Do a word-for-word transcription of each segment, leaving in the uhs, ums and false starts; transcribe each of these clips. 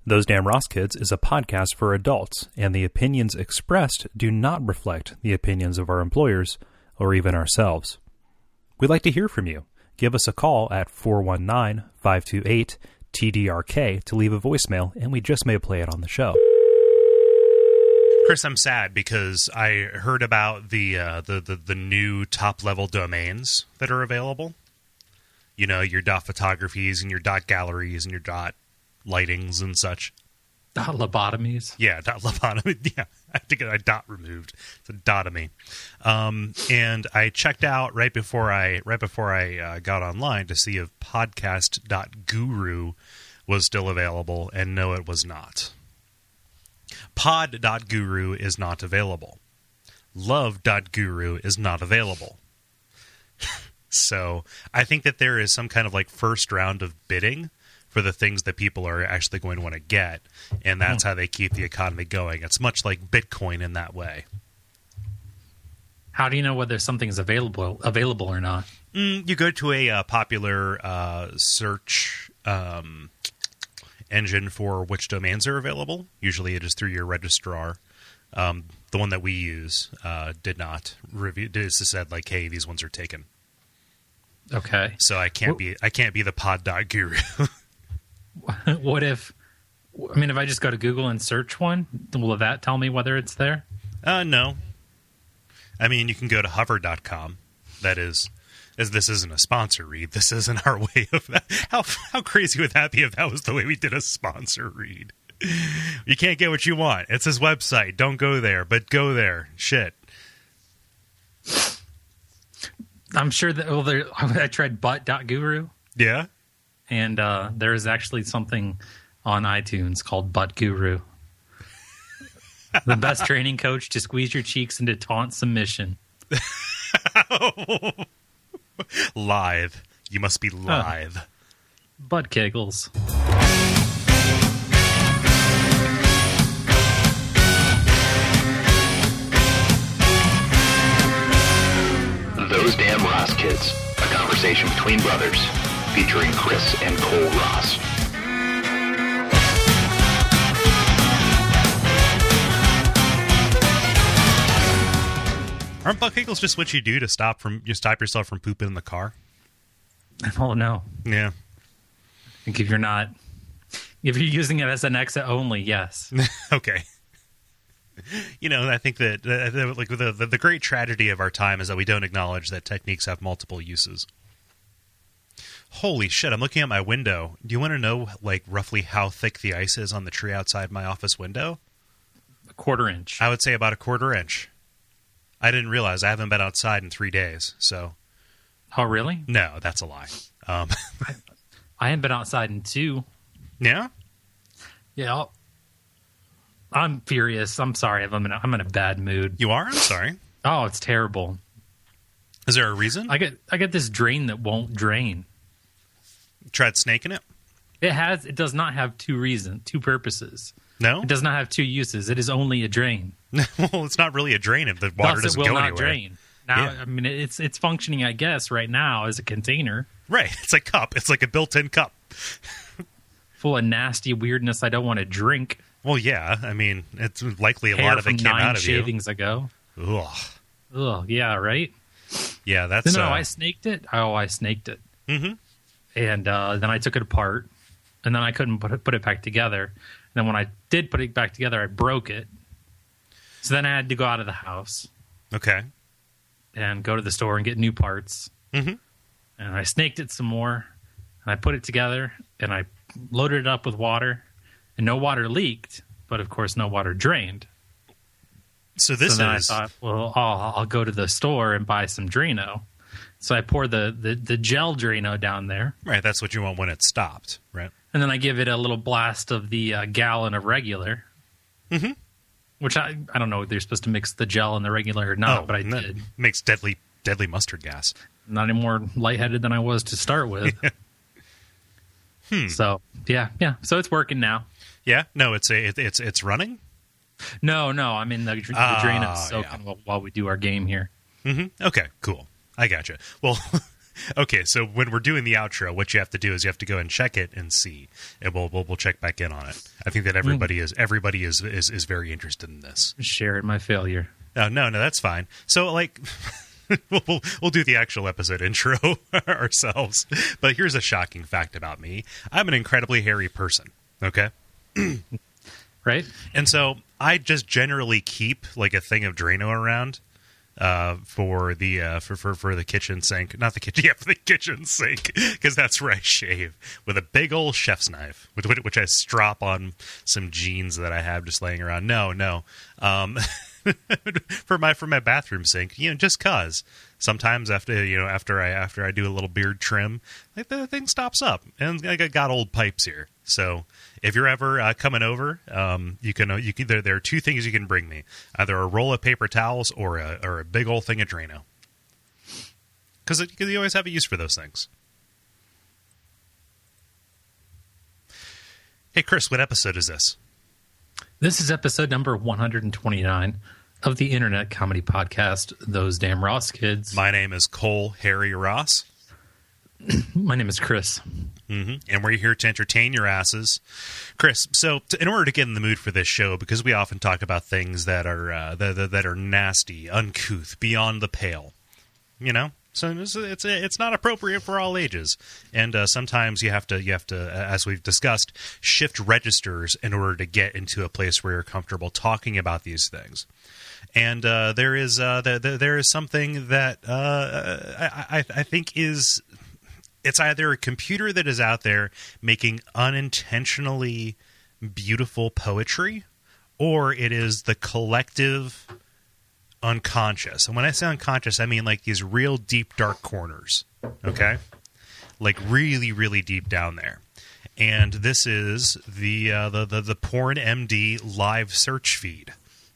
Those Damn Ross Kids is a podcast for adults, and the opinions expressed do not reflect the opinions of our employers or even ourselves. We'd like to hear from you. Give us a call at four one nine, five two eight, T D R K to leave a voicemail, and we just may play it on the show. Chris, I'm sad because I heard about the, uh, the, the, the new top-level domains that are available. You know, your dot photographies and your dot galleries and your dot lightings and such. Dot lobotomies? Yeah, dot lobotomy. Yeah, I have to get a dot removed. It's a dotomy. Um, and I checked out right before I right before I uh, got online to see if podcast dot guru was still available, and no, it was not. pod dot guru is not available. love dot guru is not available. So I think that there is some kind of like first round of bidding for the things that people are actually going to want to get, and that's how they keep the economy going. It's much like Bitcoin in that way. How do you know whether something's available available or not? Mm, you go to a uh, popular uh, search um, engine for which domains are available. Usually it is through your registrar. Um, the one that we use uh, did not review. Just said like, "Hey, these ones are taken." Okay. So I can't be I can't be the pod dot guru. What if, I mean, if I just go to Google and search one, will that tell me whether it's there? Uh, no. I mean, you can go to hover dot com. That is, as this isn't a sponsor read. This isn't our way of that. How, how crazy would that be if that was the way we did a sponsor read? You can't get what you want. It's his website. Don't go there, but go there. Shit. I'm sure that, well, there, I tried butt dot guru. Yeah? And uh, there is actually something on iTunes called Butt Guru. The best training coach to squeeze your cheeks into taunt submission. Lithe. You must be lithe. Uh, butt kegels. Those Damn Ross Kids, a conversation between brothers, featuring Chris and Cole Ross. Aren't butt kegels just what you do to stop from you stop yourself from pooping in the car? Oh, no. Yeah. I think if you're not, if you're using it as an exit only, yes. Okay. You know, I think that uh, like the, the the great tragedy of our time is that we don't acknowledge that techniques have multiple uses. Holy shit, I'm looking at my window. Do you want to know, like, roughly how thick the ice is on the tree outside my office window? A quarter inch. I would say about a quarter inch. I didn't realize. I haven't been outside in three days, so... Oh, really? No, that's a lie. Um, I, I haven't been outside in two. Yeah? Yeah, I'll, I'm furious. I'm sorry if I'm in a, I'm in a bad mood. You are? I'm sorry. Oh, it's terrible. Is there a reason? I get I get this drain that won't drain. Tried snaking it? It has. It does not have two reasons, two purposes. No? It does not have two uses. It is only a drain. Well, it's not really a drain if the water Thus, doesn't it will go not anywhere. drain. Now, Yeah. I mean, it's it's functioning, I guess, right now as a container Right. It's a cup. It's like a built-in cup. full of nasty weirdness I don't want to drink. Well, yeah. I mean, it's likely a Hair lot of from it came nine out of shavings ago. you. Ugh. Ugh, yeah, right? Yeah, that's... No, no, uh, I snaked it. Oh, I snaked it. Mm-hmm. And uh, then I took it apart, and then I couldn't put it, put it back together. And then when I did put it back together, I broke it. So then I had to go out of the house Okay. and go to the store and get new parts. Mm-hmm. And I snaked it some more, and I put it together, and I loaded it up with water, and no water leaked, but of course no water drained. So this so then is... I thought, well, I'll, I'll go to the store and buy some Drano. So I pour the, the, the gel Drano down there. Right, that's what you want when it stopped, right? And then I give it a little blast of the uh, gallon of regular. Mm-hmm. Which I, I don't know if they're supposed to mix the gel and the regular or not, oh, but I that did. Makes deadly deadly mustard gas. Not any more lightheaded than I was to start with. hmm. So, yeah, yeah. So it's working now. Yeah? No, it's a, it, it's it's running? No, no. I mean, the, the Ah, Drano's soaking yeah. while, while we do our game here. Mm-hmm. Okay, cool. I gotcha. Well, Okay, so when we're doing the outro, what you have to do is you have to go and check it and see, and we'll we'll, we'll check back in on it. I think that everybody mm. is everybody is, is is very interested in this. Share in my failure. No, no, no, that's fine. So, like, we'll, we'll we'll do the actual episode intro ourselves. But here's a shocking fact about me: I'm an incredibly hairy person. Okay, right? And so I just generally keep like a thing of Drano around. Uh, for the uh, for, for for the kitchen sink, not the kitchen, yeah, for the kitchen sink, because that's where I shave with a big old chef's knife, which which I strap on some jeans that I have just laying around. No, no, um, for my for my bathroom sink, you know, just cause sometimes after you know after I after I do a little beard trim, like the thing stops up, and I got old pipes here. So if you're ever uh, coming over, um, you can uh, you can there, there are two things you can bring me: either a roll of paper towels or a or a big old thing of Drano, because you always have a use for those things. Hey, Chris, what episode is this? This is episode number one hundred twenty-nine of the internet comedy podcast, Those Damn Ross Kids. My name is Cole Harry Ross. My name is Chris. Mm-hmm. And we're here to entertain your asses. Chris, so to, in order to get in the mood for this show, because we often talk about things that are uh, that, that, that are nasty, uncouth, beyond the pale, you know? So it's it's, it's not appropriate for all ages. And uh, sometimes you have to, you have to, as we've discussed, shift registers in order to get into a place where you're comfortable talking about these things. And uh, there is uh, the, the, there is something that uh, I, I, I think is... It's either a computer that is out there making unintentionally beautiful poetry, or it is the collective unconscious. And when I say unconscious, I mean like these real deep, dark corners, okay? Like really, really deep down there. And this is the uh, the, the, the Porn M D live search feed.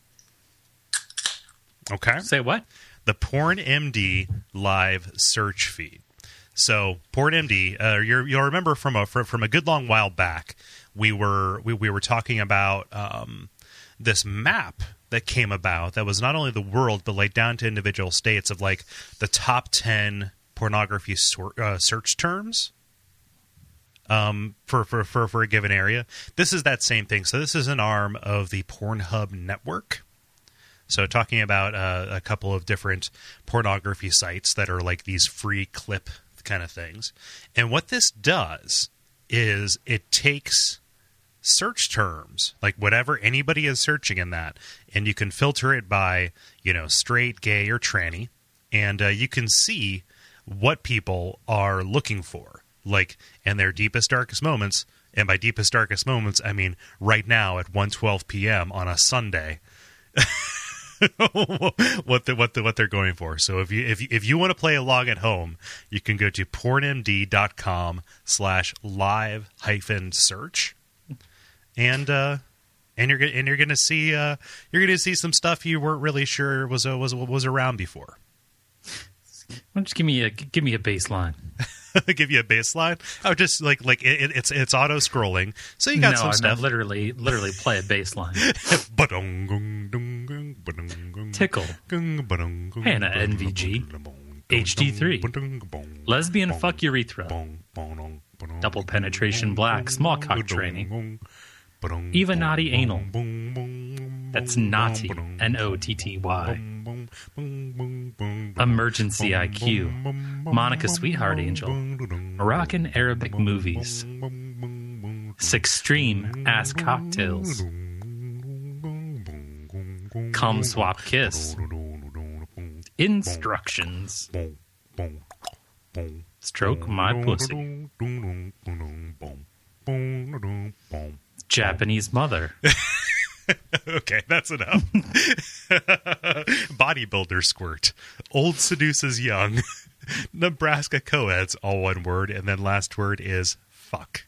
Okay? Say what? The Porn M D live search feed. So, Porn M D, uh, you're, you'll remember from a from, from a good long while back, we were we, we were talking about um, this map that came about that was not only the world, but like down to individual states of like the top ten pornography sor- uh, search terms um, for, for, for, for a given area. This is that same thing. So this is an arm of the Pornhub network. So talking about uh, a couple of different pornography sites that are like these free clip kind of things. And what this does is it takes search terms, like whatever anybody is searching in that, and you can filter it by, you know, straight, gay, or tranny, and uh, you can see what people are looking for, like in their deepest, darkest moments. And by deepest, darkest moments, I mean right now at one twelve p.m. on a Sunday. what the, what the, what they're going for. So if you if you, if you want to play along at home, you can go to pornmd.com slash live hyphen search, and uh, and you're and you're gonna see uh, you're gonna see some stuff you weren't really sure was uh, was was around before. Why don't you give me a give me a baseline? Give you a baseline? Oh, just like like it, it's it's auto scrolling. So you got no, some I stuff. No, literally literally play a baseline. Tickle. Hannah N V G. H D three. Lesbian fuck urethra. Double penetration black small cock training. Eva naughty anal. That's naughty. N O T T Y. Emergency I Q. Monica Sweetheart Angel. Moroccan Arabic movies. Sextreme ass cocktails. Cum swap kiss. Instructions. Stroke my pussy. Japanese mother. Okay, that's enough. Bodybuilder squirt. Old seduces young. Nebraska co-eds, all one word, and then last word is fuck.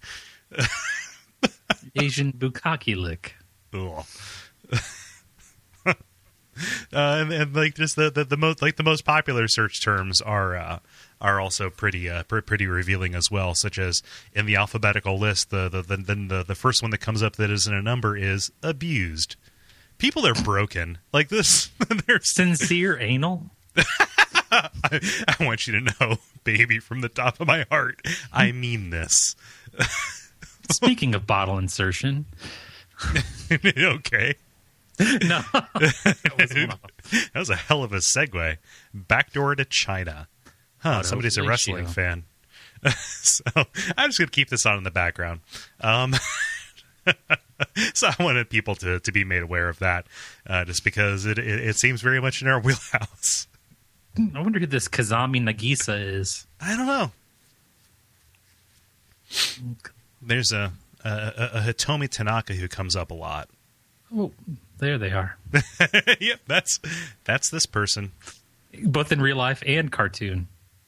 Asian bukkake lick. Ugh. uh, and, and like just the, the, the most like the most popular search terms are uh, are also pretty uh, pr- pretty revealing as well. Such as in the alphabetical list, the the the, the the first one that comes up that isn't a number is abused. People are broken like this. They're sincere anal. I, I want you to know, baby, from the top of my heart, I mean this. Speaking of bottle insertion. Okay. No. That was, that was a hell of a segue. Backdoor to China. Huh, Auto somebody's a wrestling ratio. fan. So I'm just going to keep this on in the background. Um, so I wanted people to, to be made aware of that, uh, just because it, it, it seems very much in our wheelhouse. I wonder who this Kazami Nagisa is. I don't know. There's a, a, a Hitomi Tanaka who comes up a lot. Oh, there they are. Yep, that's that's this person. Both in real life and cartoon.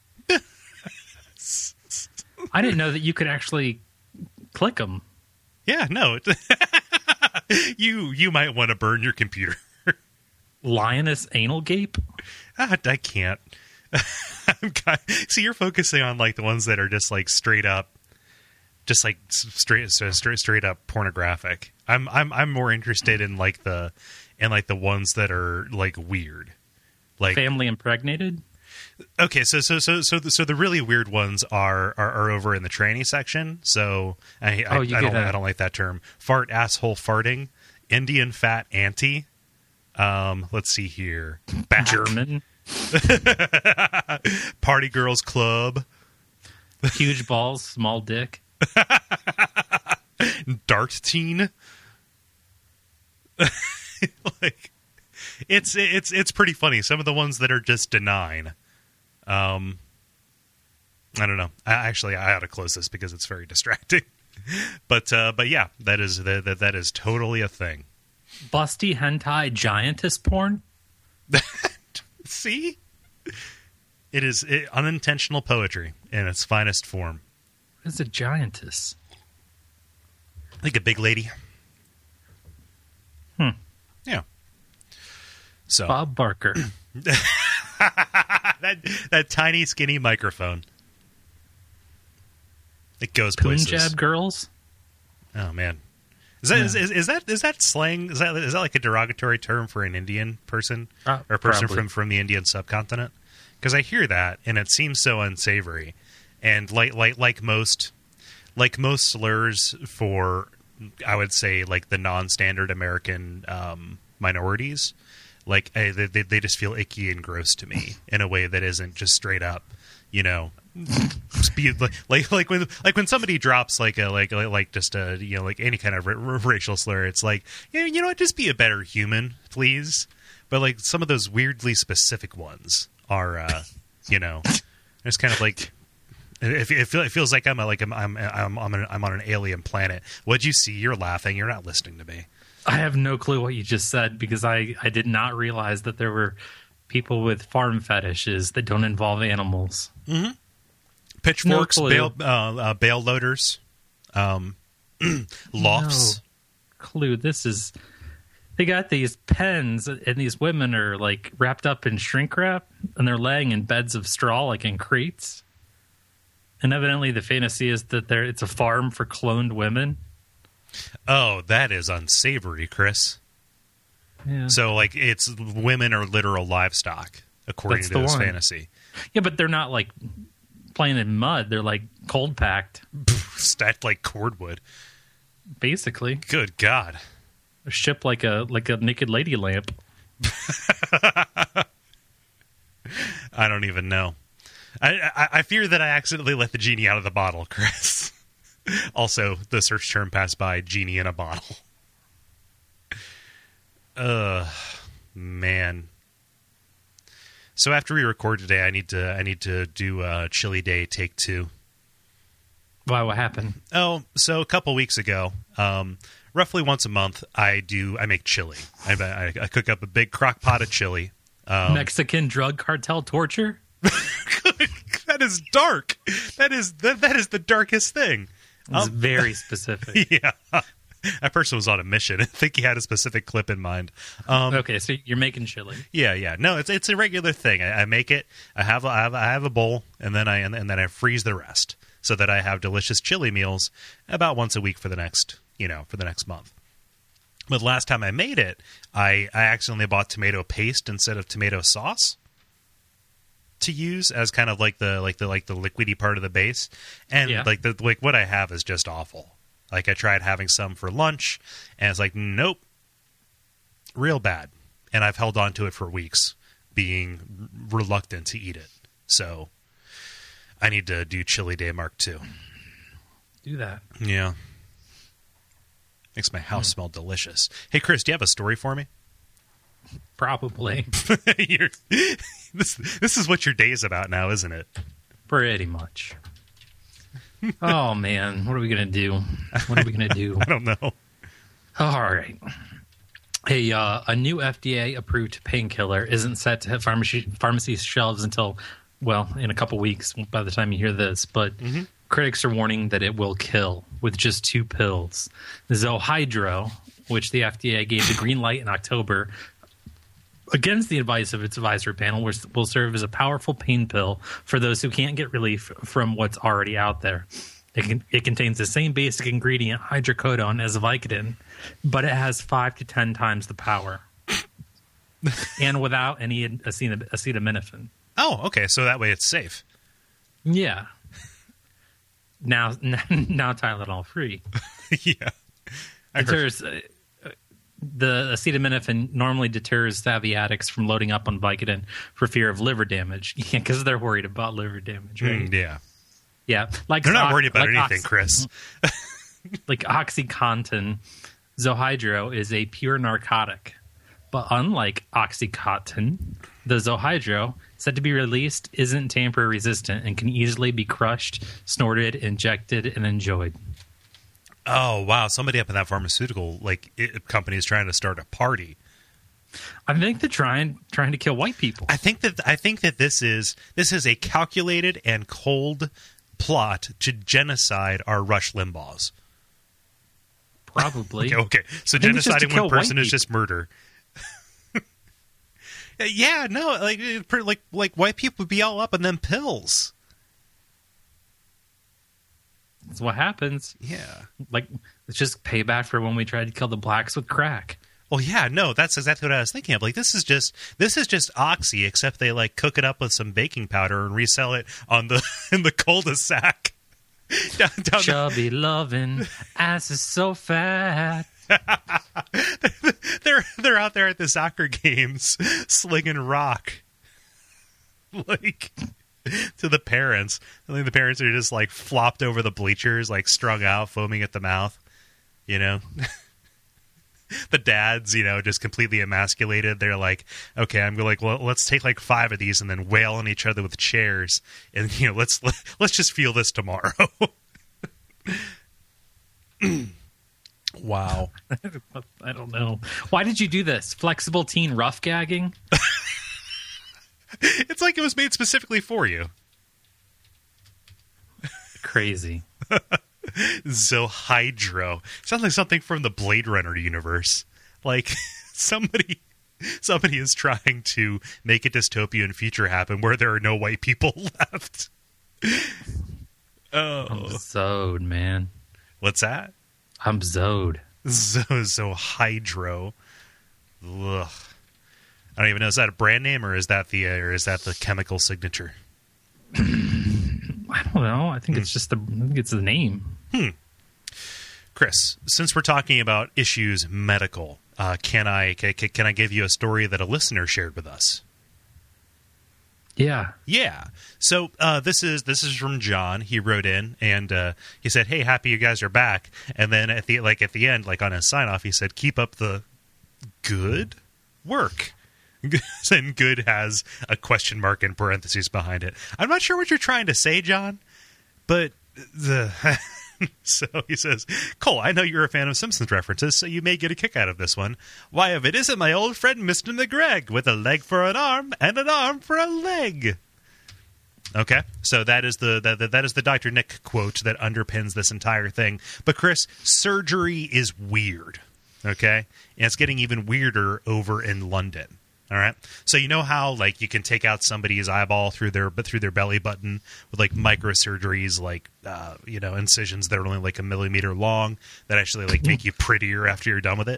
I didn't know that you could actually click them. Yeah, no. you you might want to burn your computer. Lioness Anal Gape? Ah, I can't. I'm kind See, you're focusing on like the ones that are just like straight up, just like straight straight straight up pornographic. I'm I'm I'm more interested in like the in like the ones that are like weird, like Family Impregnated? Okay, so so so so the, so the really weird ones are, are are over in the tranny section. So I I, Oh, you I get don't a- I don't like that term. Fart asshole farting, Indian fat auntie. Um, let's see here. Back. German? Party girls club. Huge balls, small dick? Dart teen. Like it's it's it's pretty funny. Some of the ones that are just denying. Um, I don't know. I, actually, I ought to close this because it's very distracting. But uh, but yeah, that is that that, that is totally a thing. Busty hentai giantess porn? See, it is it, unintentional poetry in its finest form. What is a giantess? Like a big lady. Hmm. Yeah. So Bob Barker. that that tiny skinny microphone. It goes places. Punjab girls? Oh man, is that Yeah. is, is, is that is that slang? Is that is that like a derogatory term for an Indian person Uh, or a person probably. from from the Indian subcontinent? Because I hear that and it seems so unsavory, and like like like most like most slurs for, I would say, like the non-standard American um, minorities. Like I, they they just feel icky and gross to me in a way that isn't just straight up, you know, speed, like, like like when like when somebody drops like a like like just a you know like any kind of r- r- racial slur, it's like, you know, you know what, just be a better human, please. But like some of those weirdly specific ones are, uh, you know, it's kind of like it, it, feel, it feels like I'm a, like I'm I'm I'm I'm, an, I'm on an alien planet. What'd you see? You're laughing. You're not listening to me. I have no clue what you just said because I, I did not realize that there were people with farm fetishes that don't involve animals. Pitchforks, No bale, clue. uh, uh, bale loaders, um, lofts. No clue. This is... They got these pens, and these women are like wrapped up in shrink wrap, and they're laying in beds of straw, like in crates. And evidently, the fantasy is that there it's a farm for cloned women. Oh, that is unsavory, Chris. Yeah, So, like, it's women are literal livestock, according That's to the this one. fantasy. yeah, but they're not like playing in mud. They're like cold packed, Stacked like cordwood. basically. Good God. A ship like a like a naked lady lamp. I don't even know. I, I, I fear that I accidentally let the genie out of the bottle, Chris. Also, the search term passed by genie in a bottle. Ugh, man. So after we record today, I need to I need to do uh, Chili Day Take Two. Why? What happened? Oh, so a couple weeks ago, um, roughly once a month, I do I make chili. I, I, I cook up a big crock pot of chili. Um, Mexican drug cartel torture? that is dark. That is that, that is the darkest thing. It's very specific. Yeah, that person was on a mission. I think he had a specific clip in mind. Um, Okay, so you're making chili. Yeah, yeah. No, it's it's a regular thing. I, I make it. I have a, I have a, I have a bowl, and then I and, and then I freeze the rest so that I have delicious chili meals about once a week for the next you know for the next month. But the last time I made it, I I accidentally bought tomato paste instead of tomato sauce. to use as kind of like the like the like the liquidy part of the base, and Yeah. like the like what I have is just awful. Like I tried having some for lunch, and it's like nope, real bad, and I've held on to it for weeks, being reluctant to eat it. So I need to do Chili Day Mark two. Do that. Yeah, makes my house smell delicious. Hey Chris, do you have a story for me? Probably. You're, this this is what your day is about now, isn't it? Pretty much. Oh, man. What are we going to do? What are we going to do? I don't know. All right. Hey, uh, a new F D A-approved painkiller isn't set to hit pharmacy, pharmacy shelves until, well, in a couple weeks by the time you hear this. But mm-hmm. critics are warning that it will kill with just two pills. Zohydro, which the F D A gave the green light in October, against the advice of its advisory panel, will serve as a powerful pain pill for those who can't get relief from what's already out there. It, can, it contains the same basic ingredient, hydrocodone, as Vicodin, but it has five to ten times the power, and without any acet- acetaminophen. Oh, okay. So that way it's safe. Yeah. Now, now Tylenol free. Yeah. I heard- There's. Uh, The acetaminophen normally deters savvy addicts from loading up on Vicodin for fear of liver damage. Yeah, because they're worried about liver damage, right? Mm, yeah. Yeah. Like They're not ox- worried about like anything, ox- Chris. Like OxyContin, Zohydro is a pure narcotic. But unlike OxyContin, the Zohydro, said to be released, isn't tamper-resistant and can easily be crushed, snorted, injected, and enjoyed. Oh, wow. Somebody up in that pharmaceutical like it, company is trying to start a party. I think they're trying trying to kill white people. I think that I think that this is this is a calculated and cold plot to genocide our Rush Limbaughs. Probably. okay, okay, so think it's just to genociding kill one person white is just murder. Yeah, no, like like like white people would be all up on them pills. That's what happens. Yeah. Like, it's just payback for when we tried to kill the blacks with crack. Well, yeah, no, that's exactly what I was thinking of. Like, this is just this is just Oxy, except they like cook it up with some baking powder and resell it on the in the cul-de-sac. down, down Chubby the... loving ass is so fat. they're they're out there at the soccer games slinging rock, like to the parents. I think the parents are just like flopped over the bleachers, like strung out, foaming at the mouth. You know. The dads, you know, just completely emasculated. They're like, okay, I'm going like, well, let's take like five of these and then wail on each other with chairs, and you know, let's let, let's just feel this tomorrow. Wow. I don't know. Why did you do this? Flexible teen rough gagging? It's like it was made specifically for you. Crazy. Zohydro. Sounds like something from the Blade Runner universe. Like somebody somebody is trying to make a dystopian future happen where there are no white people left. Oh. I'm Zod, man. What's that? I'm Zod. Z- Zohydro. Ugh. I don't even know. Is that a brand name or is that the uh, or is that the chemical signature? I don't know. I think hmm. it's just the I think it's the name. Hmm. Chris, since we're talking about issues medical, uh, can I can, can I give you a story that a listener shared with us? Yeah. Yeah. So uh, this is this is from John. He wrote in and uh, he said, "Hey, happy you guys are back." And then at the like at the end, like on his sign off, he said, "Keep up the good work." And good has a question mark in parentheses behind it. I'm not sure what you're trying to say, John, but the so he says, Cole, I know you're a fan of Simpsons references, so you may get a kick out of this one. Why, if it isn't my old friend Mister McGregor with a leg for an arm and an arm for a leg. Okay, so that is the that, that is the Doctor Nick quote that underpins this entire thing. But Chris, surgery is weird. Okay, and it's getting even weirder over in London. All right. So you know how like you can take out somebody's eyeball through their but through their belly button with like microsurgeries, like uh, you know, incisions that are only like a millimeter long that actually like make you prettier after you're done with it.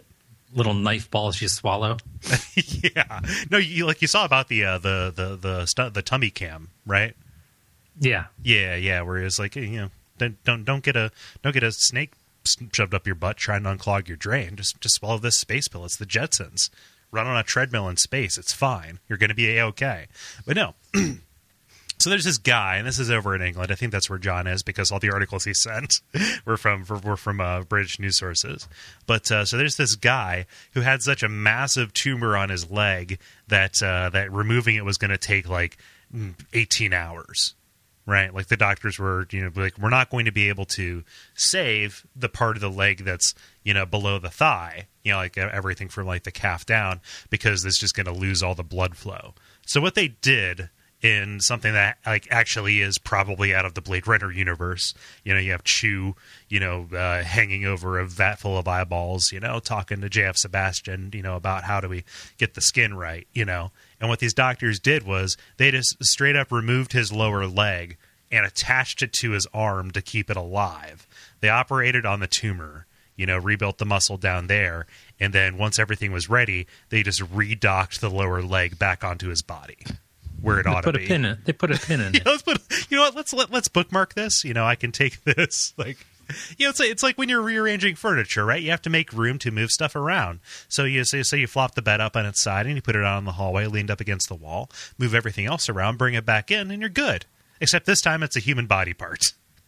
little knife balls you swallow. Yeah. No, you like you saw about the uh, the the the stu- the tummy cam, right? Yeah. Yeah, yeah. Where it's like, you know, don't don't don't get a don't get a snake shoved up your butt trying to unclog your drain. Just just swallow this space pill. It's the Jetsons. Run on a treadmill in space. It's fine. You're going to be A-okay. But no. So there's this guy, and this is over in England. I think that's where John is because all the articles he sent were from were from uh, British news sources. But uh, so there's this guy who had such a massive tumor on his leg that uh, that removing it was going to take like eighteen hours. Right, like the doctors were, you know, like we're not going to be able to save the part of the leg that's, you know, below the thigh, you know, like everything from like the calf down, because it's just going to lose all the blood flow. So what they did in something that like actually is probably out of the Blade Runner universe, you know, you have Chew, you know, uh, hanging over a vat full of eyeballs, you know, talking to J F Sebastian, you know, about how do we get the skin right, you know. And what these doctors did was they just straight up removed his lower leg and attached it to his arm to keep it alive. They operated on the tumor, you know, rebuilt the muscle down there, and then once everything was ready, they just redocked the lower leg back onto his body where it they ought put to a be. Pin in, they put a pin in you it. know, let's put, you know what? Let's let, let's bookmark this. You know, I can take this like. You know, it's like, it's like when you're rearranging furniture, right? You have to make room to move stuff around. So you say, so you flop the bed up on its side and you put it out on the hallway, leaned up against the wall, move everything else around, bring it back in, and you're good. Except this time it's a human body part.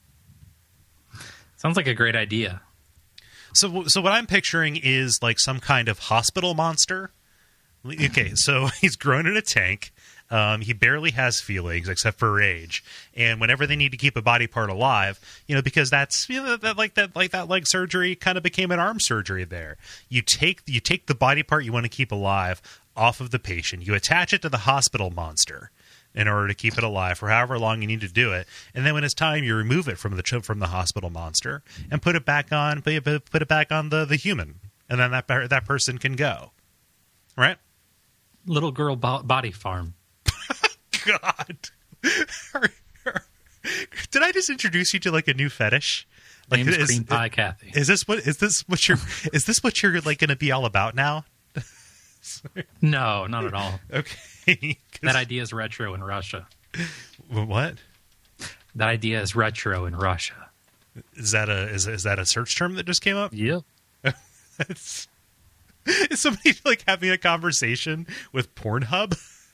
Sounds like a great idea. So, so what I'm picturing is like some kind of hospital monster. Okay, so he's grown in a tank. Um, he barely has feelings except for rage, and whenever they need to keep a body part alive, you know, because that's you know that like that like that leg surgery kind of became an arm surgery. There, you take you take the body part you want to keep alive off of the patient, you attach it to the hospital monster in order to keep it alive for however long you need to do it, and then when it's time, you remove it from the from the hospital monster and put it back on put it, put it back on the the human, and then that that person can go, right? Little girl bo- body farm. God. Did I just introduce you to like a new fetish? Like, Name's is, Cream Pie Kathy. Is this what is this what you're is this what you're like going to be all about now? No, not at all. Okay. That idea is retro in Russia. What? That idea is retro in Russia. Is that a is is that a search term that just came up? Yep. Is somebody like having a conversation with Pornhub?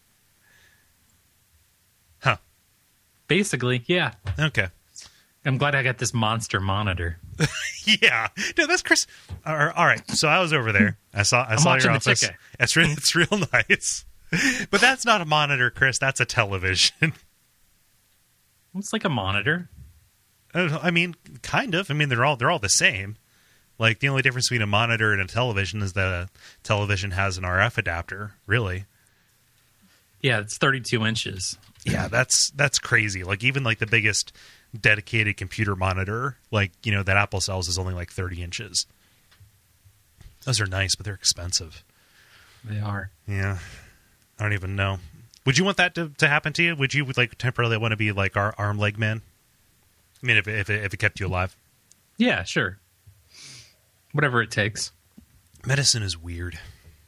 Huh. Basically, yeah. Okay. I'm glad I got this monster monitor. Yeah. No, that's Chris. All right. So I was over there. I saw I I'm saw watching your the office. ticket. It's real, it's real nice. But that's not a monitor, Chris. That's a television. It's like a monitor. I mean, kind of. I mean, they're all they're all the same. Like the only difference between a monitor and a television is that a television has an R F adapter, really. Yeah, it's thirty-two inches. Yeah, that's that's crazy. Like even like the biggest dedicated computer monitor, like, you know, that Apple sells is only like thirty inches. Those are nice, but they're expensive. They are. Yeah. I don't even know. Would you want that to, to happen to you? Would you like temporarily want to be like our arm leg man? I mean, if if it, if it kept you alive. Yeah, sure. Whatever it takes. Medicine is weird.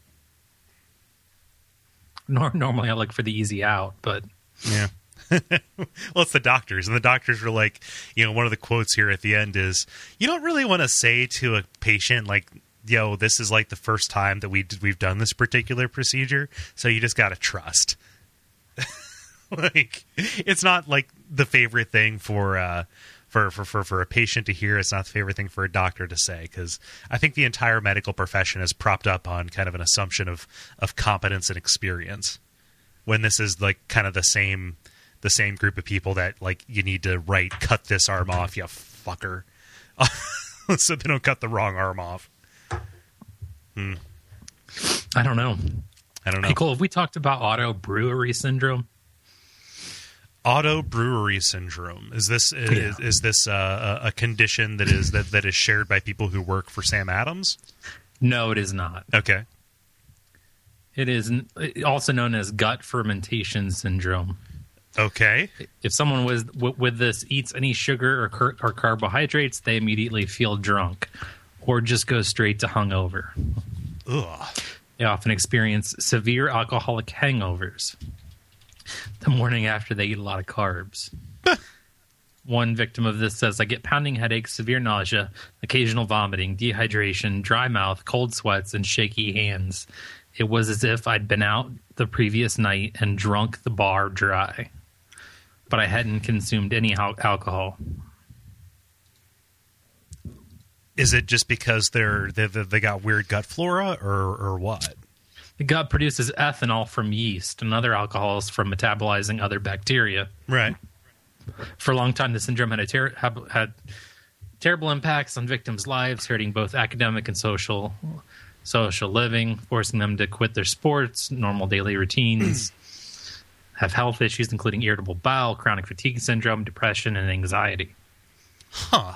Nor- normally I look for the easy out, but... Yeah. Well, it's the doctors. And the doctors were like, you know, one of the quotes here at the end is, you don't really want to say to a patient, like, yo, this is like the first time that we, we've done this particular procedure, so you just got to trust. Like, it's not like the favorite thing for... uh For, for, for, for a patient to hear. It's not the favorite thing for a doctor to say, because I think the entire medical profession is propped up on kind of an assumption of, of competence and experience, when this is like kind of the same the same group of people that like you need to write, cut this arm off, you fucker, so they don't cut the wrong arm off. Hmm. I don't know. I don't know. Hey, Cole, have we talked about auto brewery syndrome? Auto brewery syndrome. Is this is, Yeah. is this uh, a condition that is that, that is shared by people who work for Sam Adams? No, it is not. Okay. It is n- also known as gut fermentation syndrome. Okay. If someone with with this eats any sugar or, car- or carbohydrates, they immediately feel drunk, or just go straight to hungover. Ugh. They often experience severe alcoholic hangovers the morning after they eat a lot of carbs. One victim of this says, I get pounding headaches, severe nausea, occasional vomiting, dehydration, dry mouth, cold sweats, and shaky hands. It was as if I'd been out the previous night and drunk the bar dry, but I hadn't consumed any al- alcohol. Is it just because they're they they got weird gut flora, or or what? The gut produces ethanol from yeast and other alcohols from metabolizing other bacteria. Right. For a long time, the syndrome had, a ter- had terrible impacts on victims' lives, hurting both academic and social social living, forcing them to quit their sports, normal daily routines, have health issues, including irritable bowel, chronic fatigue syndrome, depression, and anxiety. Huh.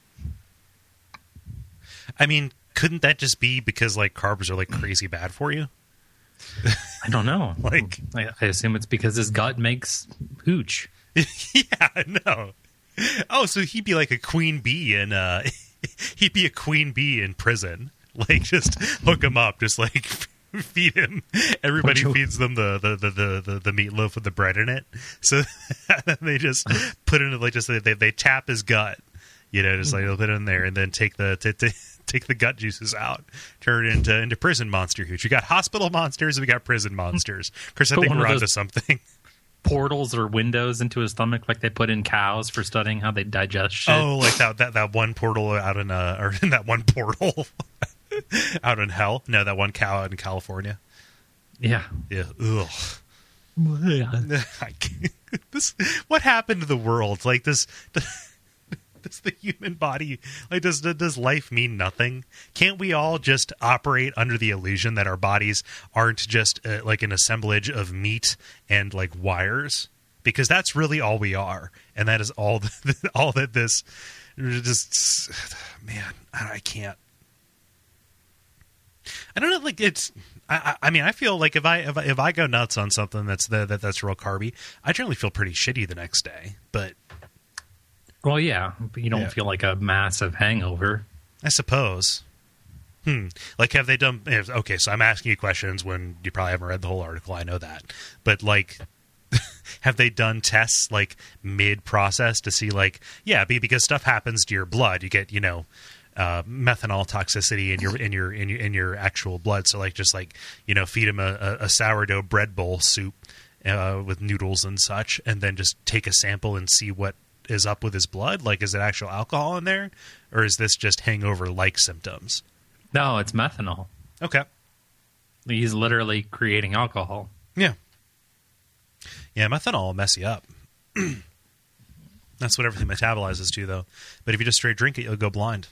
I mean, couldn't that just be because, like, carbs are, like, crazy bad for you? I don't know. Like, I, I assume it's because his gut makes hooch. Yeah, no. Oh, so he'd be like a queen bee in uh he'd be a queen bee in prison. Like, just hook him up, just like feed him. Everybody What you- feeds them the the, the, the, the the meatloaf with the bread in it. So they just put it in, like, just they they tap his gut, you know, just like they'll put it in there and then take the t- t- take the gut juices out, turn it into into prison monster hooch. We got hospital monsters, and we got prison monsters. Chris, I Put think one we're of onto those- something. Portals or windows into his stomach like they put in cows for studying how they digest shit. Oh, like that, that that one portal out in uh or in that one portal out in hell. No, that one cow out in California. Yeah. Yeah. Ugh. I can't- this what happened to the world? Like this. Does the human body, like, does does life mean nothing? Can't we all just operate under the illusion that our bodies aren't just uh, like an assemblage of meat and, like, wires? Because that's really all we are, and that is all the, all that this just man. I can't. I don't know. Like, it's. I, I mean, I feel like if I if I, if I go nuts on something that's the, that that's real carby, I generally feel pretty shitty the next day. But. Well, yeah, but you don't Yeah. feel like a massive hangover. I suppose. Hmm. Like, have they done... if- Okay, so I'm asking you questions when you probably haven't read the whole article. I know that. But, like, have they done tests, like, mid-process to see, like... Yeah, be- because stuff happens to your blood. You get, you know, uh, methanol toxicity in your in your, in your in your actual blood. So, like, just, like, you know, feed him a, a, a sourdough bread bowl soup uh, with noodles and such, and then just take a sample and see what is up with his blood. Like, is it actual alcohol in there, or is this just hangover like symptoms? No, it's methanol. Okay. He's literally creating alcohol. Yeah. Yeah, methanol will mess you up. That's what everything metabolizes to, though. But if you just straight drink it, you'll go blind.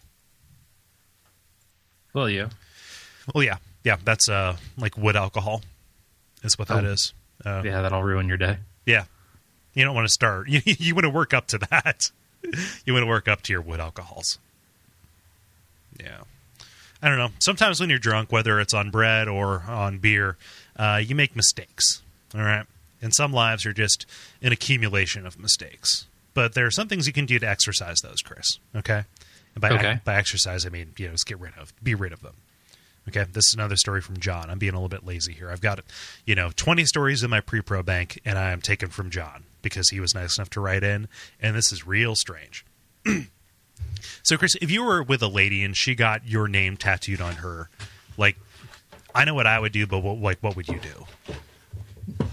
Will you? Well, yeah. Yeah, that's uh like wood alcohol is what that Oh. is. Uh, Yeah, that'll ruin your day. yeah. You don't want to start. You, you want to work up to that. You want to work up to your wood alcohols. Yeah. I don't know. Sometimes when you're drunk, whether it's on bread or on beer, uh, you make mistakes. All right. And some lives are just an accumulation of mistakes. But there are some things you can do to exercise those, Chris. Okay. And by, Okay. by exercise, I mean, you know, just get rid of, be rid of them. Okay, this is another story from John. I'm being a little bit lazy here. I've got, you know, twenty stories in my pre-pro bank, and I am taken from John because he was nice enough to write in, and this is real strange. So, Chris, if you were with a lady and she got your name tattooed on her, like, I know what I would do, but what, like, what would you do?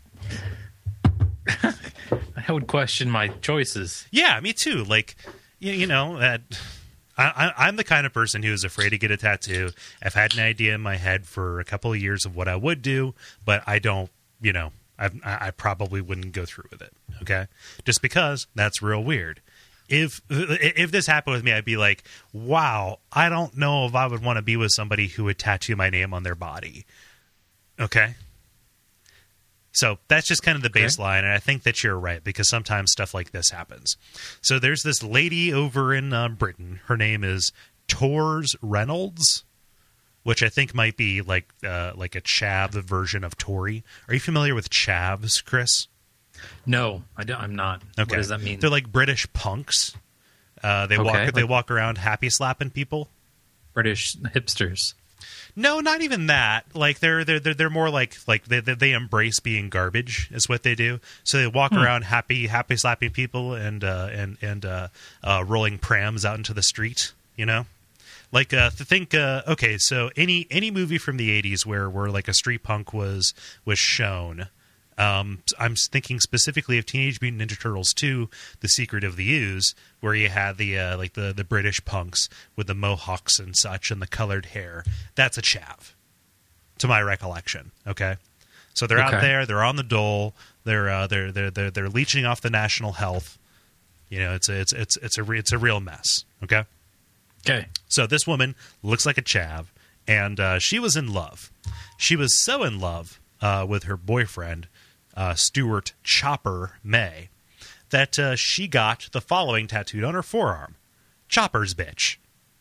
I would question my choices. Yeah, me too. Like, you, you know, that I, I, I'm the kind of person who is afraid to get a tattoo. I've had an idea in my head for a couple of years of what I would do, but I don't, you know, I've, I I probably wouldn't go through with it. Okay, just because that's real weird. If if this happened with me, I'd be like, wow, I don't know if I would want to be with somebody who would tattoo my name on their body. Okay. So that's just kind of the Okay. baseline, and I think that you're right, because sometimes stuff like this happens. So there's this lady over in uh, Britain. Her name is Tors Reynolds, which I think might be like uh, like a chav version of Tory. Are you familiar with chavs, Chris? No, I don't, I'm not. Okay. What does that mean? They're like British punks. Uh, they Okay, walk they like- walk around happy slapping people. British hipsters. No, not even that. Like they're they're they're, they're more like like they, they they embrace being garbage is what they do. So they walk hmm. around happy happy slapping people and uh, and and uh, uh, rolling prams out into the street. You know, like uh, to think. Uh, okay, so any any movie from the eighties where where like a street punk was was shown. Um, I'm thinking specifically of Teenage Mutant Ninja Turtles two, The Secret of the Ooze, where you had the uh, like the, the British punks with the mohawks and such and the colored hair. That's a chav, to my recollection. Okay, so they're okay. out there, they're on the dole, they're uh, they're they're they're they're leeching off the national health. You know, it's a, it's it's it's a it's a real mess. Okay, okay. So this woman looks like a chav, and uh, she was in love. She was so in love uh, with her boyfriend. Uh, Stuart Chopper May, that uh, she got the following tattooed on her forearm: Chopper's bitch.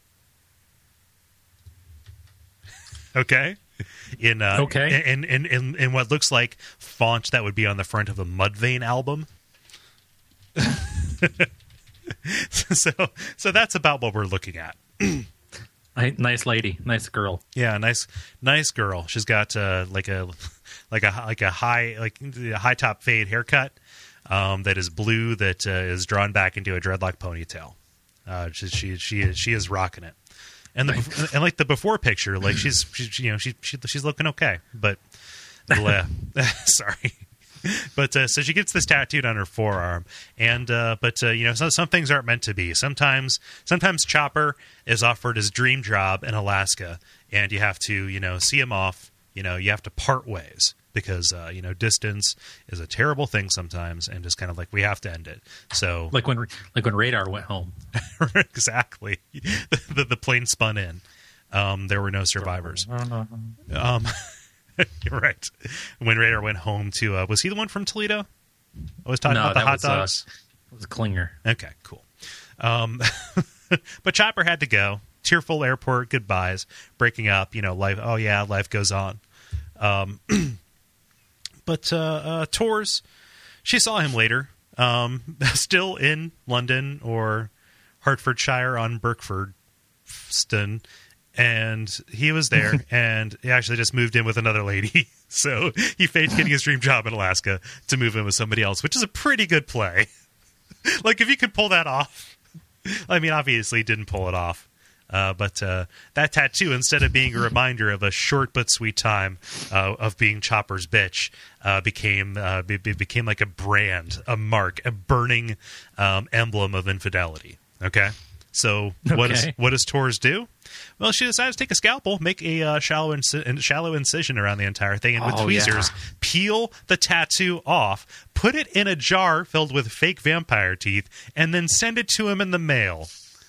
Okay, in uh, okay, in, in in in what looks like font that would be on the front of a Mudvayne album. so so that's about what we're looking at. Nice lady, nice girl. Yeah, nice nice girl. She's got uh, like a. Like a like a high like a high top fade haircut um, that is blue that uh, is drawn back into a dreadlock ponytail. Uh, she she she is, she is rocking it, and the and like the before picture, like she's she, you know she, she she's looking okay, but uh, sorry, but uh, so she gets this tattooed on her forearm, and uh, but uh, you know some some things aren't meant to be. Sometimes sometimes Chopper is offered his dream job in Alaska, and you have to you know see him off. You know, you have to part ways because, uh, you know, distance is a terrible thing sometimes and just kind of like we have to end it. So like when like when Radar went home. Exactly. the, the, the plane spun in. Um, there were no survivors. um, you're right. When Radar went home to, uh, was he the one from Toledo? I was talking no, about the hot was, dogs. Uh, it was Klinger. Okay, cool. Um, but Chopper had to go. Tearful airport goodbyes, breaking up, you know, life. Oh, yeah, life goes on. Um, but uh, uh, Tors, she saw him later, um, still in London or Hertfordshire on Birkfordston, and he was there, and he actually just moved in with another lady. So he faked getting his dream job in Alaska to move in with somebody else, which is a pretty good play. Like, if you could pull that off. I mean, obviously he didn't pull it off. Uh, but uh, that tattoo, instead of being a reminder of a short but sweet time uh, of being Chopper's bitch, uh, became uh, be- became like a brand, a mark, a burning um, emblem of infidelity. Okay, so okay. what does what does Tors do? Well, she decides to take a scalpel, make a uh, shallow inci- shallow incision around the entire thing, and with oh, tweezers, yeah. peel the tattoo off, put it in a jar filled with fake vampire teeth, and then send it to him in the mail.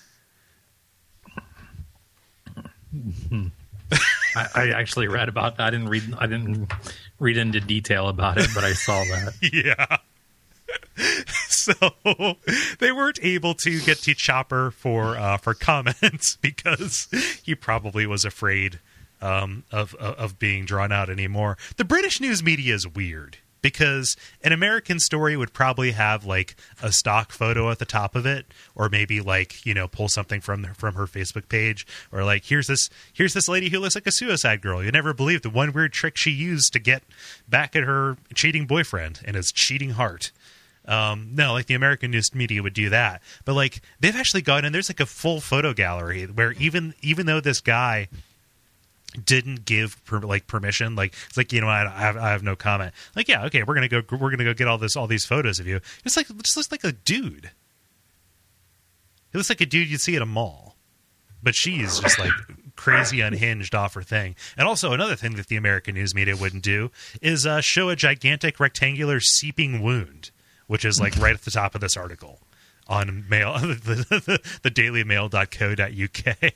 I, I actually read about that. I didn't read. I didn't read into detail about it, but I saw that. Yeah. So they weren't able to get to Chopper for uh, for comments because he probably was afraid um, of of being drawn out anymore. The British news media is weird. Because an American story would probably have like a stock photo at the top of it, or maybe like you know pull something from from her Facebook page, or like here's this here's this lady who looks like a suicide girl. You never believe the one weird trick she used to get back at her cheating boyfriend and his cheating heart. Um, no, like the American news media would do that, but like they've actually gone and there's like a full photo gallery where even even though this guy didn't give per, like permission, like it's like you know I, I have I have no comment. Like yeah, okay, we're gonna go we're gonna go get all this all these photos of you. It's like it just looks like a dude. It looks like a dude you'd see at a mall, but she's just like crazy unhinged off her thing. And also another thing that the American news media wouldn't do is uh, show a gigantic rectangular seeping wound, which is like right at the top of this article on mail the, the, the daily mail dot co dot U K.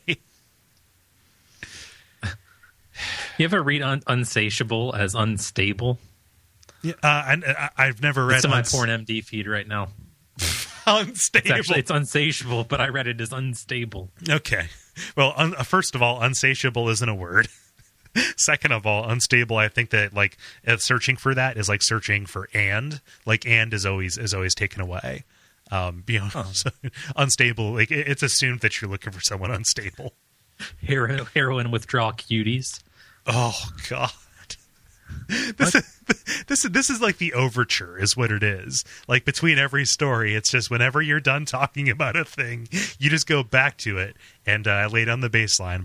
You ever read un- Unsatiable as unstable? Yeah, uh, I, I, I've never read. It's in my uns- Porn M D feed right now. Unstable. It's actually it's unsatiable, but I read it as unstable. Okay. Well, un- first of all, unsatiable isn't a word. Second of all, unstable. I think that like uh, searching for that is like searching for and. Like and is always is always taken away. Um, you know, oh. So unstable. Like it's assumed that you're looking for someone unstable. Hero, heroin withdrawal cuties. Oh God. This is, this is this is like the overture is what it is. Like between every story, it's just whenever you're done talking about a thing, you just go back to it and uh, lay down the bass line.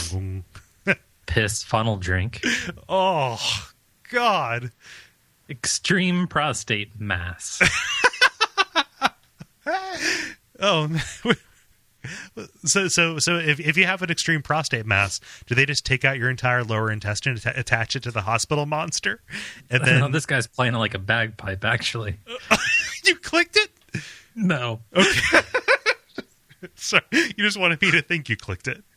Piss funnel drink. Oh God. Extreme prostate mass. Oh, so so so if if you have an extreme prostate mass, do they just take out your entire lower intestine, att- attach it to the hospital monster, and then No, this guy's playing like a bagpipe? Actually, you clicked it? No. Okay. Sorry, you just wanted me to think you clicked it.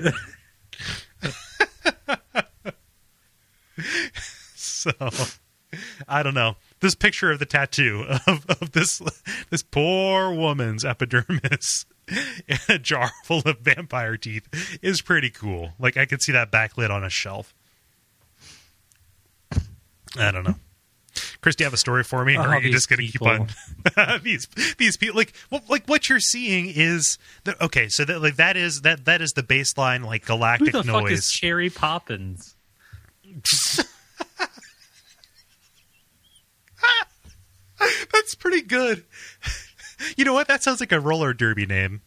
So, I don't know. This picture of the tattoo of, of this this poor woman's epidermis in a jar full of vampire teeth is pretty cool. Like, I could see that backlit on a shelf. I don't know. Chris, do you have a story for me? Or Oh, are you these just going to keep people. on? these these people, like, what, like what you're seeing is the, okay. So that like that is that that is the baseline like Who galactic the noise. fuck is Cherry Poppins? That's pretty good. You know what? That sounds like a roller derby name.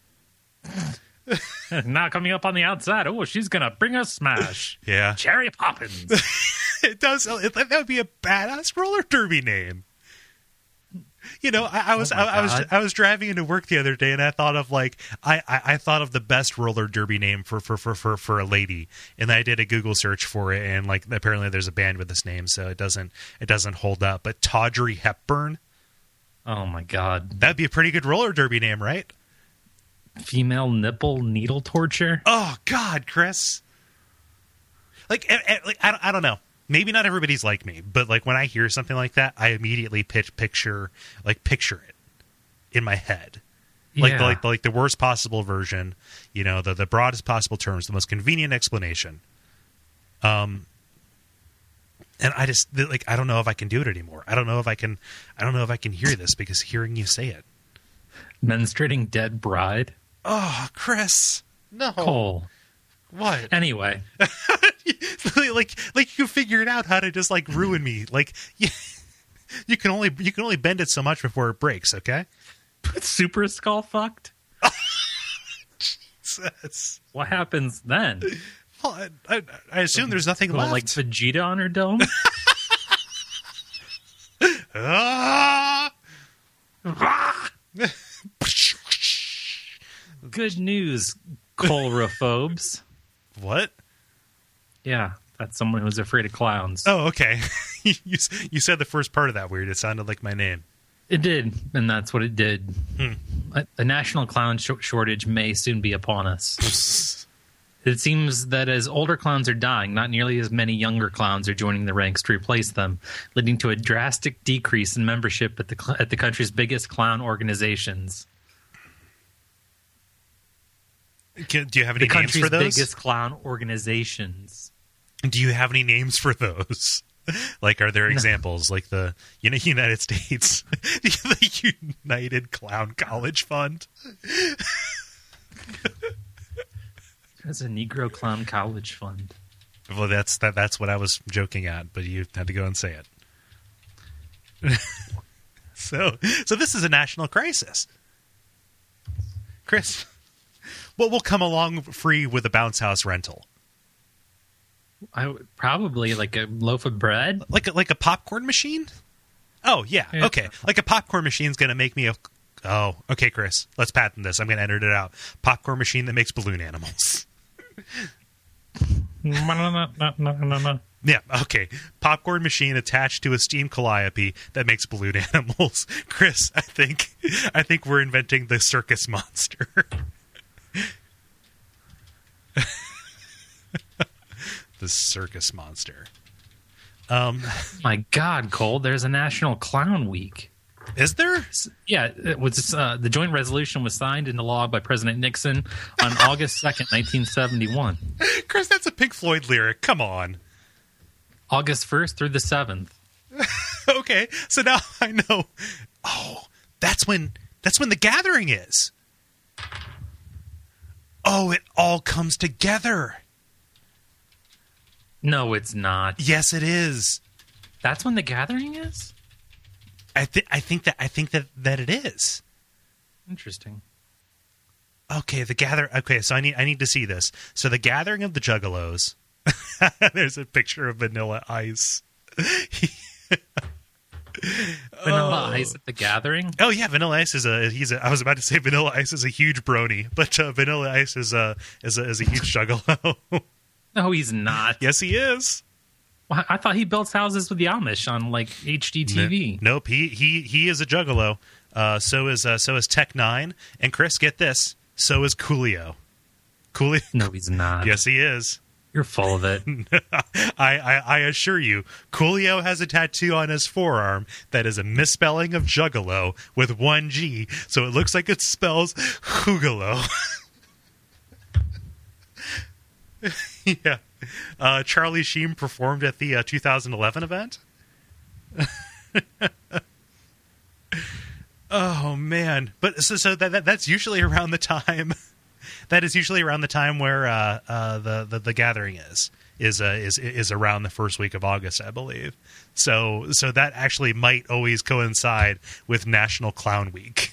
Not coming up on the outside. Oh, she's gonna bring a smash. Yeah, Cherry Poppins. it does. It, that would be a badass roller derby name. You know, I, I was Oh my I, I was God. I was driving into work the other day, and I thought of like I, I, I thought of the best roller derby name for, for, for, for, for a lady, and I did a Google search for it, and like apparently there's a band with this name, so it doesn't it doesn't hold up. But Tawdry Hepburn, Oh my God. that'd be a pretty good roller derby name, right? Female nipple needle torture. Oh God, Chris. Like, eh, eh, like I, don't- I don't know. Maybe not everybody's like me, but like when I hear something like that, I immediately pitch picture like picture it in my head, like Yeah. the, like the, like the worst possible version. You know, the the broadest possible terms, the most convenient explanation. Um, and I just like I don't know if I can do it anymore. I don't know if I can. I don't know if I can hear this because hearing you say it. Menstruating dead bride. Oh, Chris, no. Cole. What? Anyway, like like you figured out how to just like ruin me. Like you, you can only you can only bend it so much before it breaks. Okay. super skull fucked. Jesus. What happens then? Well, I, I, I assume there's nothing Well, left. like Vegeta on her dome. Ah! Good news, colrophobes. What? Yeah, that's someone who's afraid of clowns. Oh, okay. you you said the first part of that weird. It sounded like my name. It did, and that's what it did. Hmm. A, a national clown sh- shortage may soon be upon us. It seems that as older clowns are dying, not nearly as many younger clowns are joining the ranks to replace them, leading to a drastic decrease in membership at the cl- at the country's biggest clown organizations. Can, do you have any The names country's for those? biggest clown organizations. Do you have any names for those? Like, are there examples like the you know United States, the United Clown College Fund? There's a Negro Clown College Fund. Well, that's that. That's what I was joking at, but you had to go and say it. so, so this is a national crisis, Chris. What will come along free with a bounce house rental? I would- probably like a loaf of bread. Like a, like a popcorn machine? Oh yeah, Yeah. okay. Like a popcorn machine's going to make me a. Oh, okay, Chris. Let's patent this. I'm going to edit it out. Popcorn machine that makes balloon animals. Yeah, okay. Popcorn machine attached to a steam calliope that makes balloon animals. Chris, I think I think we're inventing the circus monster. The circus monster. Um, My God, Cole, there's a National Clown Week. is there? Yeah, it was uh, the joint resolution was signed into law by President Nixon on August second, nineteen seventy-one. Chris, that's a Pink Floyd lyric. Come on. August first through the seventh. Okay, so now I know. Oh, that's when that's when the gathering is. Oh, it all comes together. No, it's not. Yes, it is. That's when the gathering is? I think I think that I think that, that it is. Interesting. Okay, the gather. Okay, so I need I need to see this. So the gathering of the Juggalos. There's a picture of Vanilla Ice. Vanilla oh. Ice at the gathering? Oh yeah, Vanilla Ice is a he's a, I was about to say Vanilla Ice is a huge brony, but uh, Vanilla Ice is a is a is a huge Juggalo. No, he's not. Yes, he is. Well, I thought he built houses with the Amish on like H D T V. No, nope, he he he is a Juggalo. Uh, so is uh, so is Tech Nine, and Chris, get this. So is Coolio. Coolio. No, he's not. Yes, he is. You're full of it. I, I, I assure you, Coolio has a tattoo on his forearm that is a misspelling of Juggalo with one G, so it looks like it spells Hugalo. Yeah. Uh, Charlie Sheen performed at the uh, two thousand eleven event. Oh, man. But so, so that, that that's usually around the time... That is usually around the time where uh, uh, the, the the gathering is is uh, is is around the first week of August, I believe. So so that actually might always coincide with National Clown Week.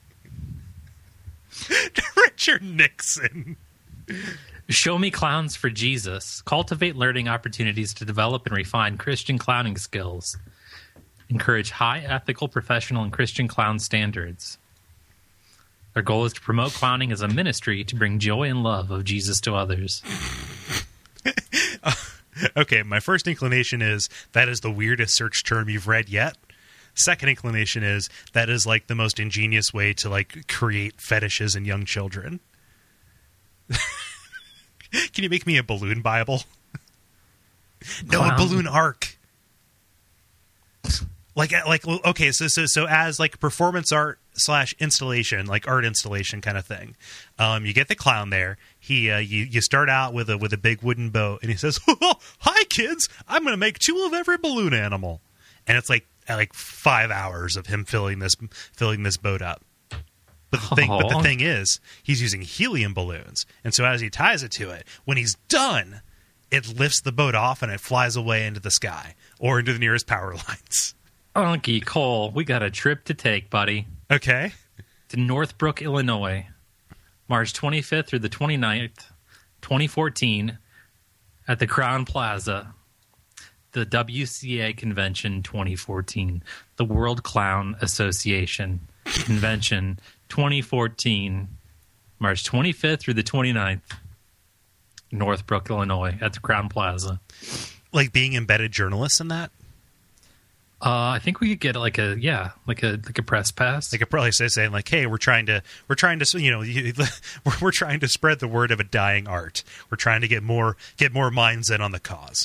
Richard Nixon. Show me clowns for Jesus. Cultivate learning opportunities to develop and refine Christian clowning skills. Encourage high ethical, professional, and Christian clown standards. Their goal is to promote clowning as a ministry to bring joy and love of Jesus to others. uh, okay, my first inclination is that is the weirdest search term you've read yet. Second inclination is that is like the most ingenious way to like create fetishes in young children. Can you make me a balloon Bible? No, a balloon ark. Like, like, okay, so, so, so as like performance art slash installation, like art installation kind of thing, um, you get the clown there. He, uh, you, you start out with a, with a big wooden boat and he says, oh, hi kids, I'm going to make two of every balloon animal. And it's like, like five hours of him filling this, filling this boat up. But the thing, oh. but the thing is, he's using helium balloons. And so as he ties it to it, when he's done, it lifts the boat off and it flies away into the sky or into the nearest power lines. Unky Cole, we got a trip to take, buddy. Okay. To Northbrook, Illinois, March twenty-fifth through the twenty-ninth, twenty fourteen, at the Crown Plaza, the W C A Convention twenty fourteen, the World Clown Association Convention twenty fourteen, March twenty-fifth through the twenty-ninth, Northbrook, Illinois, at the Crown Plaza. Like being embedded journalists in that? Uh, I think we could get like a yeah, like a like a press pass. They could probably say saying like, "Hey, we're trying to we're trying to you know we're we're trying to spread the word of a dying art. We're trying to get more get more minds in on the cause.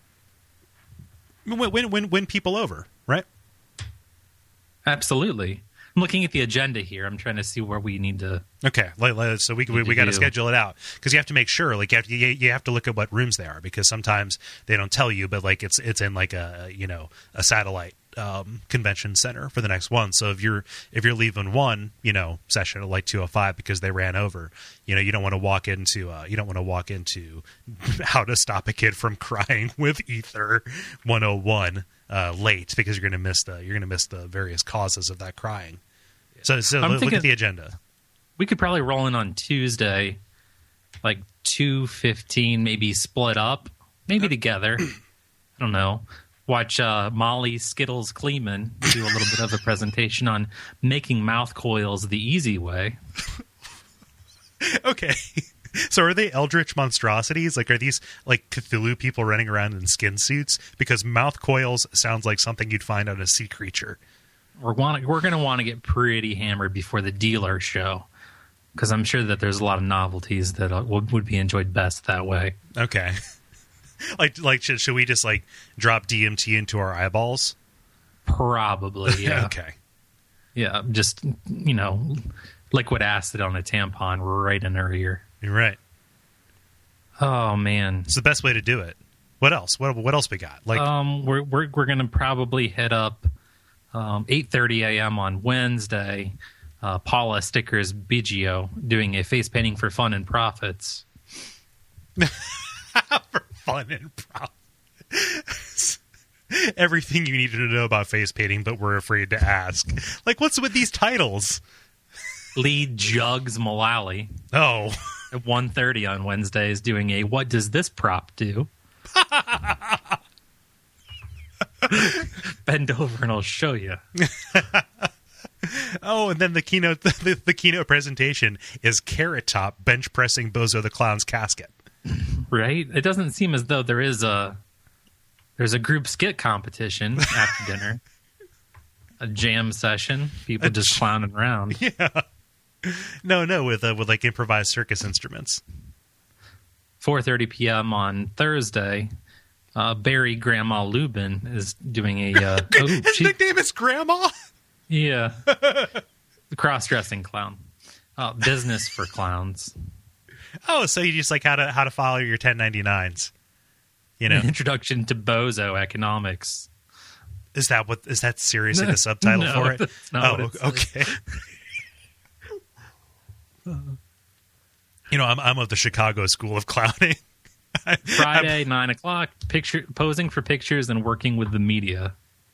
Win win win, win people over, right?" Absolutely. I'm looking at the agenda here. I'm trying to see where we need to. Okay, so we we, we got to schedule it out because you have to make sure. Like you have to, you, you have to look at what rooms they are because sometimes they don't tell you, but like it's it's in like a you know a satellite um, convention center for the next one. So if you're if you're leaving one you know session at like two oh five because they ran over, you know you don't want to walk into uh, you don't want to walk into how to stop a kid from crying with Ether one oh one uh, late because you're going to miss the you're going to miss the various causes of that crying. So, so look thinking, at the agenda. We could probably roll in on Tuesday, like two fifteen, maybe split up, maybe together. I don't know. Watch uh, Molly Skittles Kleeman do a little bit of a presentation on making mouth coils the easy way. Okay. So are they eldritch monstrosities? Like, are these like Cthulhu people running around in skin suits? Because mouth coils sounds like something you'd find on a sea creature. We're want we're going to want to get pretty hammered before the dealer show because I'm sure that there's a lot of novelties that uh, would, would be enjoyed best that way. Okay. like like should, should we just like drop D M T into our eyeballs? Probably, yeah. Okay. Yeah, just, you know, liquid acid on a tampon right in her ear. You're right. Oh man. It's the best way to do it. What else? What what else we got? Like um we're we're we're going to probably hit up Um, eight thirty a.m. on Wednesday uh, Paula Stickers Biggio doing a face painting for fun and profits. For fun and profits. Everything you needed to know about face painting, but we're afraid to ask. Like, what's with these titles? Lee Jugs Mullally. Oh. At one thirty on Wednesday is doing a What Does This Prop Do? Bend over and I'll show you. Oh, and then the keynote the, the keynote presentation is Carrot Top bench pressing Bozo the Clown's casket. Right? It doesn't seem as though there is a there's a group skit competition after dinner. A jam session. People just clowning around. Yeah. No, no, with uh, with like improvised circus instruments. four thirty p.m. on Thursday, uh, Barry Grandma Lubin is doing a... Uh, oh, His she, nickname is Grandma? Yeah. Cross-dressing clown. Uh, business for clowns. Oh, so you just like how to how to follow your ten ninety-nines. You know? An introduction to Bozo economics. Is that what is that seriously the subtitle no, for it? That's not oh, what it says. Okay. You know, I'm I'm of the Chicago School of Clowning. Friday, I'm, nine o'clock. Picture posing for pictures and working with the media.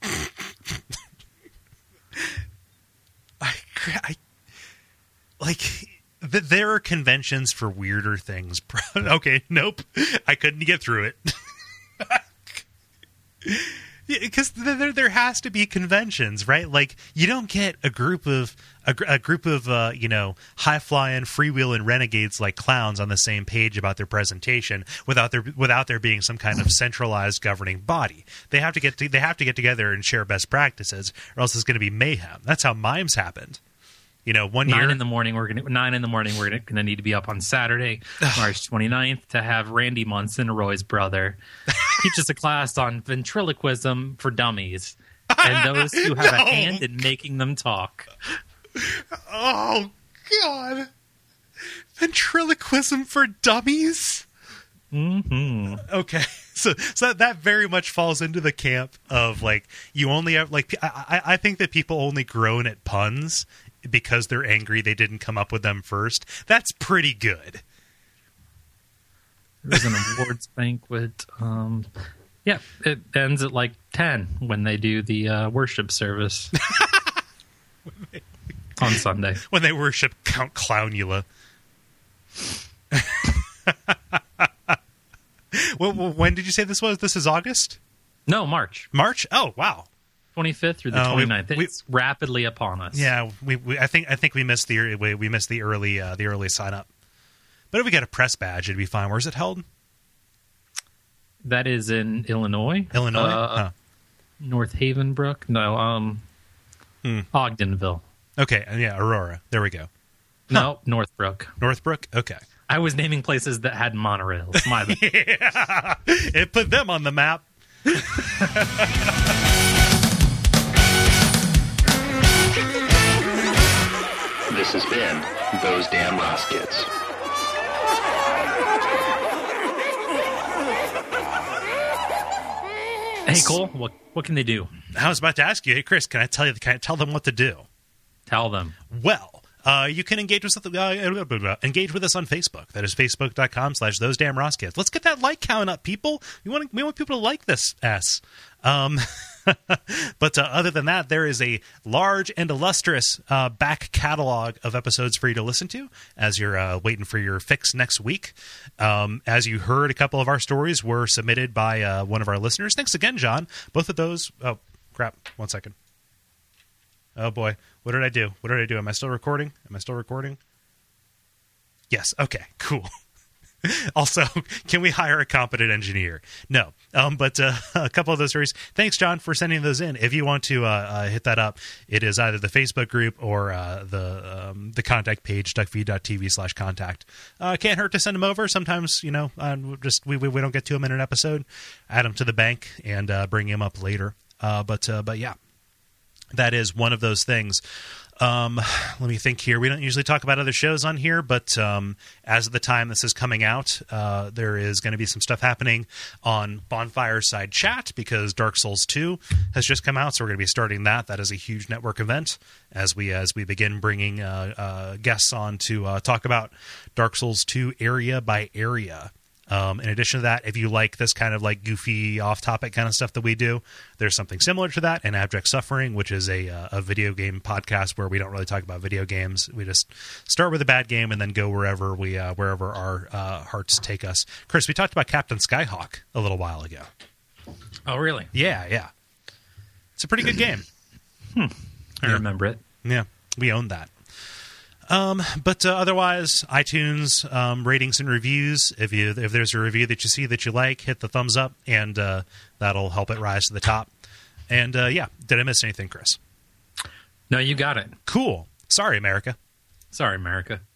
I, I like th- there are conventions for weirder things. Okay, nope, I couldn't get through it. Because there, there has to be conventions, right? Like you don't get a group of a, a group of uh, you know high flying, freewheeling renegades like clowns on the same page about their presentation without there without there being some kind of centralized governing body. They have to get to, they have to get together and share best practices, or else it's going to be mayhem. That's how mimes happened. You know, one nine year in the morning. We're gonna nine in the morning. We're gonna need to be up on Saturday, March twenty-ninth, to have Randy Munson, Roy's brother, teach us a class on ventriloquism for dummies and those who have No. a hand in making them talk. Oh God, ventriloquism for dummies. Mm-hmm. Okay, so so that, that very much falls into the camp of like you only have like I I, I think that people only groan at puns because they're angry they didn't come up with them first. That's pretty good. There's an awards banquet. Um, yeah, it ends at like ten when they do the uh, worship service they, on Sunday. When they worship Count Clownula. well, well, when did you say this was? This is August? No, March. March? Oh, wow. twenty-fifth through the Oh, we- twenty-ninth. we- It's rapidly upon us. Yeah, we, we I think I think we missed the we, we missed the early uh, the early sign up. But if we get a press badge, it'd be fine. Where's it held? That is in Illinois. Illinois. Uh, Huh. North Havenbrook? No, um, Hmm. Ogdenville. Okay, yeah, Aurora. There we go. No, Northbrook. Northbrook. Okay. I was naming places that had monorails. My bad. Yeah, it put them on the map. This has been Those Damn Ross Kids. Hey, Cole, what what can they do? I was about to ask you, hey Chris, can I tell you? Can I tell them what to do? Tell them. Well, uh, you can engage with uh, engage with us on Facebook. That is facebook dot com slash those damn Ross Kids. Let's get that like count up, people. We want we want people to like this s. Um, but uh, other than that, there is a large and illustrious uh, back catalog of episodes for you to listen to as you're uh, waiting for your fix next week. Um, as you heard, a couple of our stories were submitted by uh, one of our listeners. Thanks again, John. Both of those. Oh crap! One second. Oh boy, what did I do? What did I do? Am I still recording? Am I still recording? Yes. Okay. Cool. Also, can we hire a competent engineer? No. Um, but uh, a couple of those stories. Thanks, John, for sending those in. If you want to uh, uh, hit that up, it is either the Facebook group or uh, the um, the contact page, duckfeed dot t v slash contact. Uh, can't hurt to send them over. Sometimes, you know, uh, just we, we we don't get to them in an episode. Add them to the bank and uh, bring them up later. Uh, but uh, but yeah. That is one of those things. Um, let me think here. We don't usually talk about other shows on here, but um, as of the time this is coming out, uh, there is going to be some stuff happening on Bonfire Side Chat because Dark Souls two has just come out, so we're going to be starting that. That is a huge network event as we as we begin bringing uh, uh, guests on to uh, talk about Dark Souls two area by area. Um, in addition to that, if you like this kind of like goofy off-topic kind of stuff that we do, there's something similar to that in Abject Suffering, which is a, uh, a video game podcast where we don't really talk about video games. We just start with a bad game and then go wherever we uh, wherever our uh, hearts take us. Chris, we talked about Captain Skyhawk a little while ago. Oh, really? Yeah, yeah. It's a pretty good game. Hmm. I yeah. remember it. Yeah, we own that. Um, but uh, otherwise, iTunes um, ratings and reviews. If you if there's a review that you see that you like, hit the thumbs up, and uh, that'll help it rise to the top. And uh, yeah, did I miss anything, Chris? No, you got it. Cool. Sorry, America. Sorry, America.